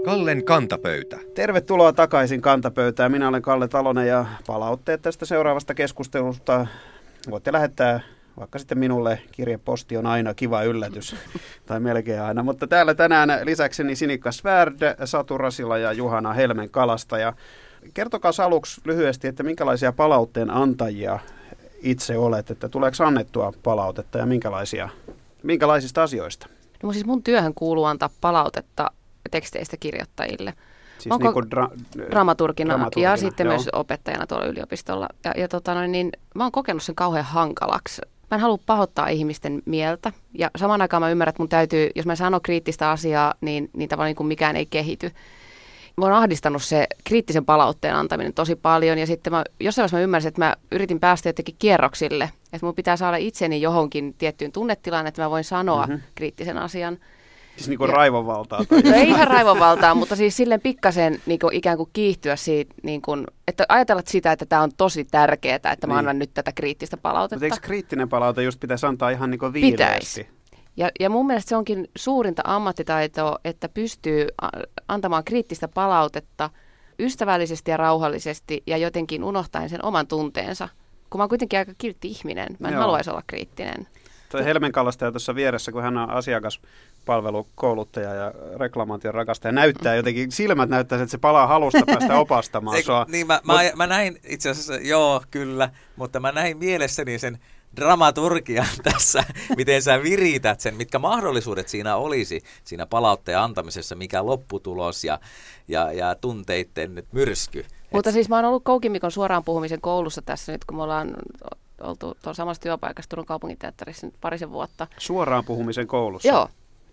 Kallen kantapöytä. Tervetuloa takaisin kantapöytään. Minä olen Kalle Talonen ja palautteet tästä seuraavasta keskustelusta voitte lähettää vaikka sitten minulle. Kirjeposti on aina kiva yllätys, tai melkein aina. Mutta täällä tänään lisäkseni Sinikka Svärd, Satu Rasila ja Juhana Helmenkalasta. Ja kertokaa aluksi lyhyesti, että minkälaisia palautteen antajia itse olet, että tuleeko annettua palautetta ja minkälaisista asioista? No siis mun työhön kuuluu antaa palautetta teksteistä kirjoittajille. Siis niin kuin dramaturgina ja sitten myös opettajana tuolla yliopistolla. Mä oon kokenut sen kauhean hankalaksi. Mä en halua pahoittaa ihmisten mieltä ja samaan aikaan mä ymmärrän, että mun täytyy, jos mä sanon kriittistä asiaa, niin tavallaan niin kuin mikään ei kehity. Mä oon ahdistanut se kriittisen palautteen antaminen tosi paljon ja sitten jossain vaiheessa mä ymmärsin, että mä yritin päästä jotenkin kierroksille. Että mun pitää saada itseni johonkin tiettyyn tunnetilaan, että mä voin sanoa kriittisen asian. Siis niin kuin raivonvaltaa? No ei ihan raivonvaltaa, mutta siis silleen pikkasen niin kuin ikään kuin kiihtyä siitä, niin kuin, että ajatellaan sitä, että tämä on tosi tärkeää, että mä annan nyt tätä kriittistä palautetta. Mutta eikö kriittinen palaute just pitäisi antaa ihan niin kuin viileästi? Ja mun mielestä se onkin suurinta ammattitaitoa, että pystyy antamaan kriittistä palautetta ystävällisesti ja rauhallisesti ja jotenkin unohtaen sen oman tunteensa. Kun mä oon kuitenkin aika kiltti ihminen, mä en haluaisi olla kriittinen. Tuo Helmenkalastaja tuossa vieressä, kun hän on asiakaspalvelukouluttaja ja reklamaation rakastaja, näyttää jotenkin, silmät näyttää, että se palaa halusta päästä opastamaan sua. Niin, mä näin itse asiassa, joo kyllä, mutta mä näin mielessäni sen dramaturgian tässä, miten sä virität sen, mitkä mahdollisuudet siinä olisi siinä palautteen antamisessa, mikä lopputulos ja tunteitten nyt myrsky. Mutta siis mä oon ollut Koukimikon suoraan puhumisen koulussa tässä nyt, kun me ollaan oltu tuolla samassa työpaikassa Turun kaupunginteatterissa nyt parisen vuotta. Suoraan puhumisen koulussa? Joo.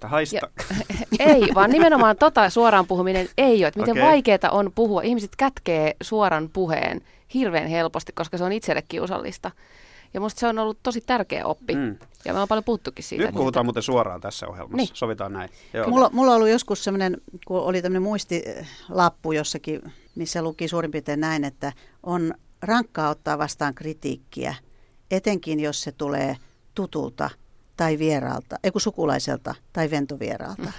Ei, vaan nimenomaan suoraan puhuminen ei ole. Että miten vaikeaa on puhua. Ihmiset kätkee suoran puheen hirveän helposti, koska se on itselle kiusallista. Ja musta se on ollut tosi tärkeä oppi. Ja me on paljon puhuttukin siitä. Nyt puhutaan muuten suoraan tässä ohjelmassa. Niin. Sovitaan näin. Joo. Mulla on ollut joskus semmoinen, kun oli tämmöinen muistilappu jossakin, missä luki suurin piirtein näin, että on rankkaa ottaa vastaan kritiikkiä, etenkin jos se tulee tutulta tai vieraalta, sukulaiselta tai ventovieraalta.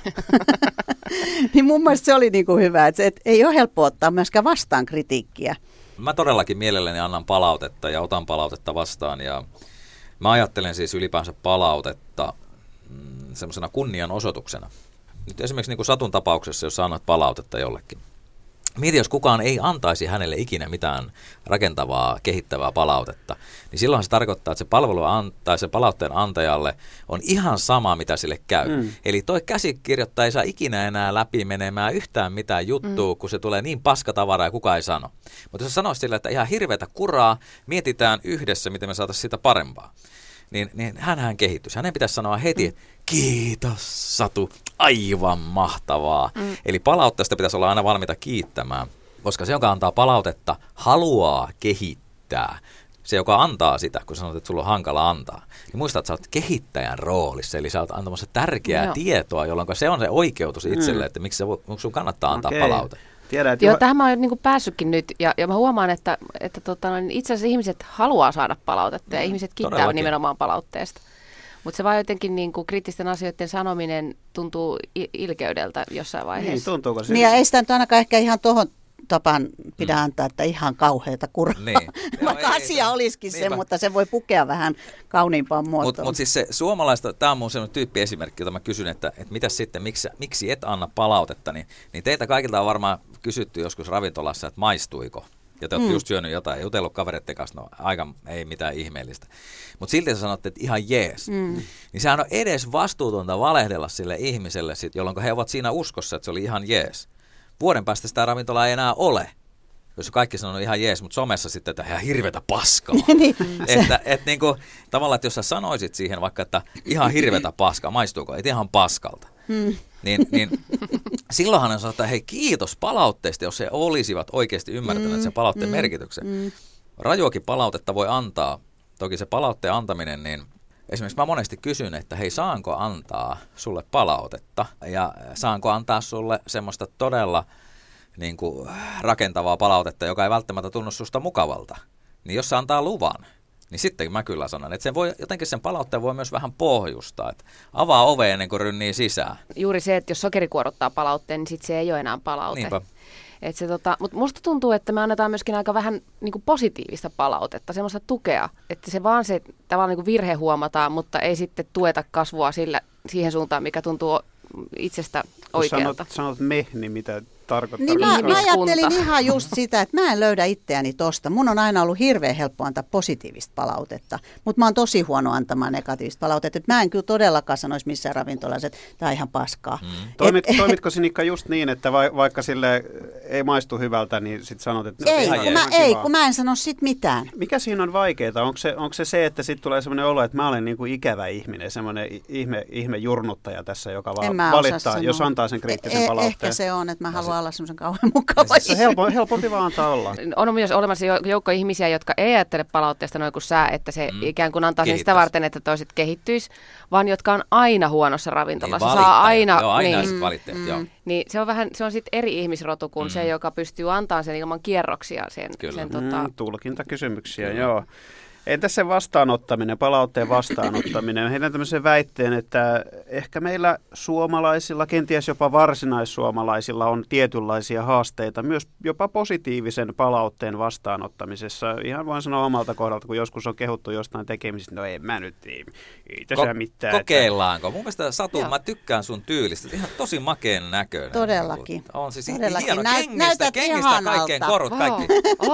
Niin mun mielestä se oli niin kuin hyvä, että ei ole helppo ottaa myöskään vastaan kritiikkiä. Mä todellakin mielelläni annan palautetta ja otan palautetta vastaan ja mä ajattelen siis ylipäänsä palautetta semmoisena kunnianosoituksena. Nyt esimerkiksi niin kuin Satun tapauksessa, jos annat palautetta jollekin. Mieti, jos kukaan ei antaisi hänelle ikinä mitään rakentavaa, kehittävää palautetta, niin silloin se tarkoittaa, että se palvelu tai se palautteen antajalle on ihan sama, mitä sille käy. Eli toi käsikirjoittaja ei saa ikinä enää läpi menemään yhtään mitään juttua, kun se tulee niin paskatavaraa ja kukaan ei sano. Mutta jos sanoisi sille, että ihan hirveätä kuraa, mietitään yhdessä, miten me saataisiin sitä parempaa. Niin hänhän kehittyisi. Hänen pitäisi sanoa heti, kiitos Satu, aivan mahtavaa. Eli palautteesta pitäisi olla aina valmiita kiittämään, koska se, joka antaa palautetta, haluaa kehittää. Se, joka antaa sitä, kun sanot, että sulla on hankala antaa, niin muista, että sä oot kehittäjän roolissa, eli sä oot antamassa tärkeää tietoa, jolloin se on se oikeutus itselle, että miksi sun kannattaa antaa palaute. Joo, tähän mä oon niin kuin päässytkin nyt, ja mä huomaan, että itse asiassa ihmiset haluaa saada palautetta, ja ihmiset kiittää nimenomaan palautteesta. Mutta se vaan jotenkin niin kuin kriittisten asioiden sanominen tuntuu ilkeydeltä jossain vaiheessa. Niin, tuntuuko se? Niin, ja ei sitä nyt ainakaan ehkä ihan tuohon tapaan pidä antaa, että ihan kauheata kuraa. Niin. Vaikka asia olisikin se, mutta se voi pukea vähän kauniimpaan muotoon. Mutta siis se suomalaista, tämä on mun sellainen tyyppiesimerkki, jota mä kysyn, että mitäs sitten, miksi et anna palautetta, niin teiltä kaikilta on varmaan kysytty joskus ravintolassa, että maistuiko. Ja te olette just syönyt jotain ja jutellut kavereiden kanssa, no aika ei mitään ihmeellistä. Mutta silti sä sanotte, että ihan jees. Niin sehän on edes vastuutonta valehdella sille ihmiselle, jolloin he ovat siinä uskossa, että se oli ihan jees. Vuoden päästä sitä ravintolaa ei enää ole. Jos kaikki sanoo ihan jees, mutta somessa sitten, että ihan hirveätä paskaa. Että niinku, tavallaan, että jos sä sanoisit siihen vaikka, että ihan hirveätä paskaa, maistuuko, et ihan paskalta. Niin silloinhan on sanottu, että hei kiitos palautteesta, jos he olisivat oikeasti ymmärtäneet sen palautteen merkityksen. Rajuakin palautetta voi antaa. Toki se palautteen antaminen, niin esimerkiksi mä monesti kysyn, että hei saanko antaa sulle palautetta ja saanko antaa sulle semmoista todella niin kuin rakentavaa palautetta, joka ei välttämättä tunnu susta mukavalta. Niin jos se antaa luvan, niin sitten mä kyllä sanon, että jotenkin sen palautteen voi myös vähän pohjustaa, että avaa oveen ennen kuin rynnii sisään. Juuri se, että jos sokeri kuoruttaa palautteen, niin sitten se ei ole enää palaute. Niinpä. Mutta musta tuntuu, että me annetaan myöskin aika vähän niin kuin positiivista palautetta, semmoista tukea, että se vaan se tavallaan niin kuin virhe huomataan, mutta ei sitten tueta kasvua siihen suuntaan, mikä tuntuu itsestä oikealta. Sanot me, niin mitä tarkoittaa? Niin mä ajattelin ihan just sitä, että mä en löydä itseäni tosta. Mun on aina ollut hirveän helppo antaa positiivista palautetta, mutta mä oon tosi huono antamaan negatiivista palautetta. Et mä en kyllä todellakaan sanoisi missään ravintolassa, että tää on ihan paskaa. Toimitko Sinikka just niin, että vaikka sille ei maistu hyvältä, niin sit sanot, että kun mä en sano sit mitään. Mikä siinä on vaikeaa? Onko se, että sit tulee semmoinen olo, että mä olen niinku ikävä ihminen, semmoinen ihme jurnuttaja tässä, joka valittaa, jos antaa sen kriittisen palautteen? Ehkä se on, että mä haluan olla semmoisen kauhean mukava ihminen. Helpompi vaan antaa olla. On myös olemassa joukko ihmisiä, jotka ei ajattele palautteesta noin kuin sä, että se ikään kuin antaa sen sitä varten, että toiset kehittyisi, vaan jotka on aina huonossa ravintolassa. Niin, saa aina. Joo, aina joo. Niin se on sitten eri ihmisrotu kuin se, joka pystyy antamaan sen ilman kierroksia. Tulkintakysymyksiä, joo. Entä se vastaanottaminen, palautteen vastaanottaminen? Heidän tämmöisen väitteen, että ehkä meillä suomalaisilla, kenties jopa varsinaissuomalaisilla on tietynlaisia haasteita, myös jopa positiivisen palautteen vastaanottamisessa. Ihan voin sanoa omalta kohdalta, kun joskus on kehuttu jostain tekemisistä, no en mä nyt, ei tässä mitään. Kokeillaanko? Mun mielestä Satu, mä tykkään sun tyylistä. Ihan tosi makeen näköinen. Todellakin. On siis todellakin. hieno. Kengistä kaikkeen korut, kaikki.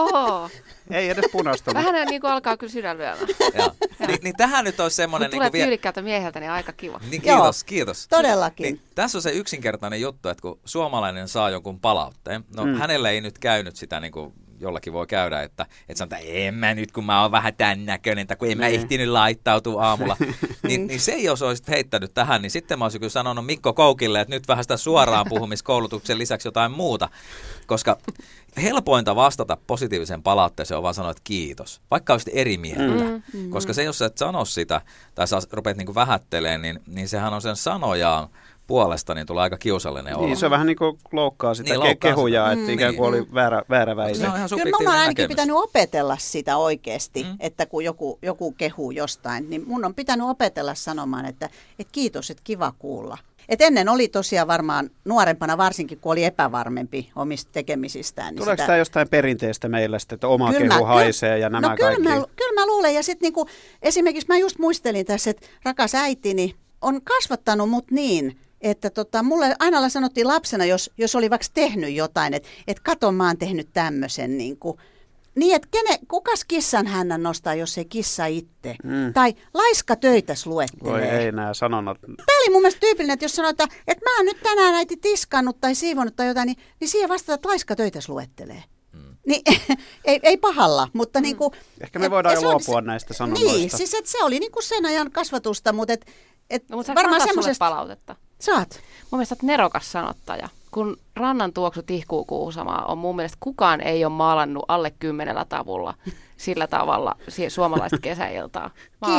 Ei edes punastunut. Vähän niin kuin alkaa kyllä sydän lyömään. Niin tähän nyt olisi semmoinen... Kun tulee tyylikkäältä mieheltä, niin aika kiva. Niin, kiitos. Todellakin. Niin, tässä on se yksinkertainen juttu, että kun suomalainen saa jonkun palautteen, hänelle ei nyt käynyt sitä niin kuin jollakin voi käydä, että sanotaan, että en mä nyt, kun mä oon vähän tämän näköinen, tai kun en mä ehtinyt laittautua aamulla. niin se, jos olisit heittänyt tähän, niin sitten mä olisin kyllä sanonut Mikko Koukille, että nyt vähän sitä suoraan puhumiskoulutuksen lisäksi jotain muuta. Koska helpointa vastata positiiviseen palautteeseen on vaan sanoa, että kiitos. Vaikka olisit eri mieltä. Koska se, jos sä et sano sitä, tai sä rupeat niinku vähättelemään, niin sehän on sen sanojaan puolesta, niin tulee aika kiusallinen olo. Niin, se vähän niin kuin loukkaa sitä kehujaa, että ikään kuin oli väärä väite. Kyllä mun on ainakin pitänyt opetella sitä oikeasti, että kun joku kehuu jostain, niin mun on pitänyt opetella sanomaan, että kiitos, että kiva kuulla. Et ennen oli tosiaan varmaan nuorempana, varsinkin kun oli epävarmempi omista tekemisistään. Niin tuleeko tämä jostain perinteestä meillä sitten, että oma kehu haisee ja nämä kaikki? Kyllä mä luulen. Ja sitten niinku, esimerkiksi mä just muistelin tässä, että rakas äitini on kasvattanut mut niin, että mulle aina sanottiin lapsena, jos oli vaikka tehnyt jotain, että kato, mä oon tehnyt tämmöisen niin, että kukas kissan hännän nostaa, jos ei kissa itse? Tai laiska töitäs luettelee. Voi ei nämä sanonnat. Tämä oli mun mielestä tyypillinen, että jos sanotaan, että mä oon nyt tänään äiti tiskannut tai siivonnut tai jotain, niin siihen vastataan, että laiska töitäs luettelee. Niin, ei pahalla, mutta niinku... Ehkä me voidaan jo luopua näistä sanonnoista. Niin, siis että se oli niinku sen ajan kasvatusta, mutta mutta varmaan semmoisesta palautetta. Saat. Mun mielestä olet nerokas sanottaja. Kun rannan tuoksu tihkuu kuusamaa, on mun mielestä kukaan ei ole maalannut alle 10 tavulla sillä tavalla suomalaista kesäiltaa.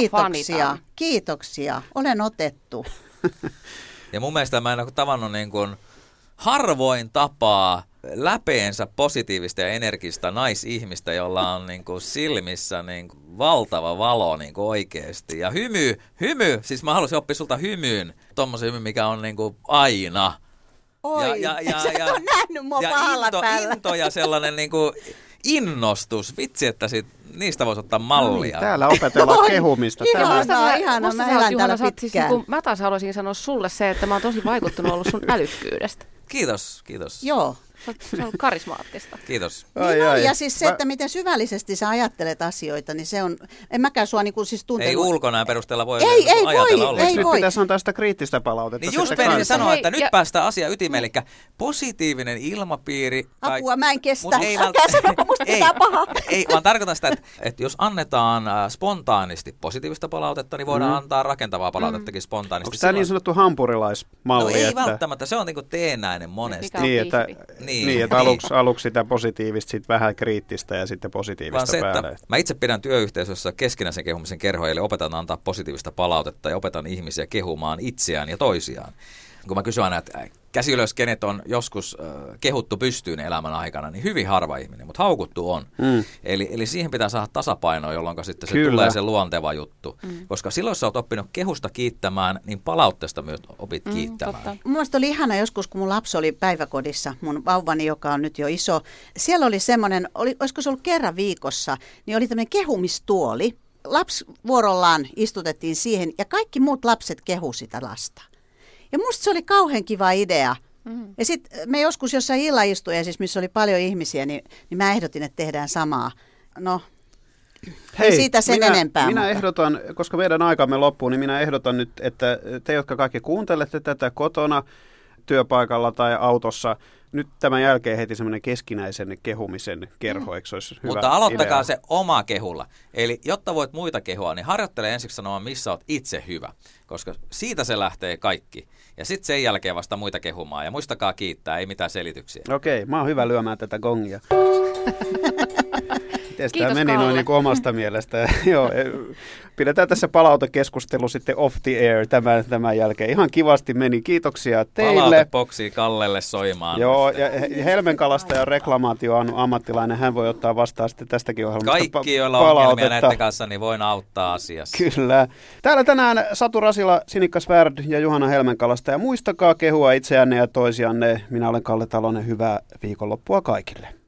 Kiitoksia. Olen otettu. Ja mun mielestä mä en ole tavannut niin kuin harvoin tapaa läpeensä positiivista ja energistä naisihmistä, jolla on niin kuin silmissä niin kuin valtava valo niin kuin oikeasti. Ja hymy, siis mä haluaisin oppia sulta hymyyn, tommosen hymyn, mikä on niin kuin aina. Oi, sä on nähnyt mua pahalla päällä. Into ja sellainen niin kuin innostus. Vitsi, että niistä voisi ottaa mallia. No, täällä opetellaan kehumista. Ihanaa, mä elän täällä pitkään. Siis, mä taas haluaisin sanoa sulle se, että mä oon tosi vaikuttunut ollut sun älykkyydestä. Kiitos. Joo. Se on karismaattista. Kiitos. Ja siis se, että miten syvällisesti sä ajattelet asioita, niin se on, en mäkään sua niin kuin siis tuntenut. Ei ulkonäön perusteella voi ajatella ollenkaan. Nyt pitäisi antaa sitä kriittistä palautetta. Niin just menin sanoa, että nyt päästään asiaan ytimeen, eli positiivinen ilmapiiri. Apua, mä en kestä. Älkää sanoko, musta pitää pahaa. Ei, vaan tarkoitan sitä, että jos annetaan spontaanisti positiivista palautetta, niin voidaan antaa rakentavaa palautettakin spontaanisti. Onko tämä niin sanottu hampurilaismalli? No ei välttämättä, se on niin kuin teennäinen monesti. Niin, että aluksi sitä positiivista, sitten vähän kriittistä ja sitten positiivista se, päälle. Mä itse pidän työyhteisössä keskinäisen kehumisen kerhoja, eli opetan antaa positiivista palautetta ja opetan ihmisiä kehumaan itseään ja toisiaan. Kun mä kysyn aina, että käsi ylös, kenet on joskus kehuttu pystyyn elämän aikana, niin hyvin harva ihminen, mutta haukuttu on. Eli siihen pitää saada tasapainoa, jolloin sitten se tulee se luonteva juttu. Koska silloin, jos sä oot oppinut kehusta kiittämään, niin palautteesta myös opit kiittämään. Mun mielestä oli ihana joskus, kun mun lapsi oli päiväkodissa, mun vauvani, joka on nyt jo iso. Siellä oli semmoinen, olisiko se ollut kerran viikossa, niin oli tämmöinen kehumistuoli. Lapsi vuorollaan istutettiin siihen ja kaikki muut lapset kehu sitä lasta. Ja musta se oli kauhean kiva idea. Ja sitten me joskus jossain illaistuja, siis missä oli paljon ihmisiä, niin mä ehdotin, että tehdään samaa. No, ei siitä sen enempää. Minä ehdotan, koska meidän aikamme loppuu, niin minä ehdotan nyt, että te, jotka kaikki kuuntelette tätä kotona, työpaikalla tai autossa, nyt tämän jälkeen heti semmoinen keskinäisen kehumisen kerho, eikö se olisi hyvä Mutta aloittakaa idea? se oma kehulla. Eli jotta voit muita kehua, niin harjoittele ensiksi sanomaan, missä olet itse hyvä. Koska siitä se lähtee kaikki. Ja sitten sen jälkeen vasta muita kehumaan. Ja muistakaa kiittää, ei mitään selityksiä. Okei, mä oon hyvä lyömään tätä gongia. Miten tämä meni Kalle. noin niin kuin omasta mielestä? Joo, pidetään tässä palautekeskustelu sitten off the air tämän jälkeen. Ihan kivasti meni. Kiitoksia teille. Palautepoksi Kallelle soimaan. Joo, ja helmenkalastaja on reklamaatioammattilainen. Hän voi ottaa vastaan sitten tästäkin ohjelmasta Kaikki, joilla on ongelmia näiden kanssa, niin voin auttaa asiassa. Kyllä. Täällä tänään Satu Rasila, Sinikka Svärd ja Juhana Helmenkalastaja. Muistakaa kehua itseänne ja toisianne. Minä olen Kalle Talonen. Hyvää viikonloppua kaikille.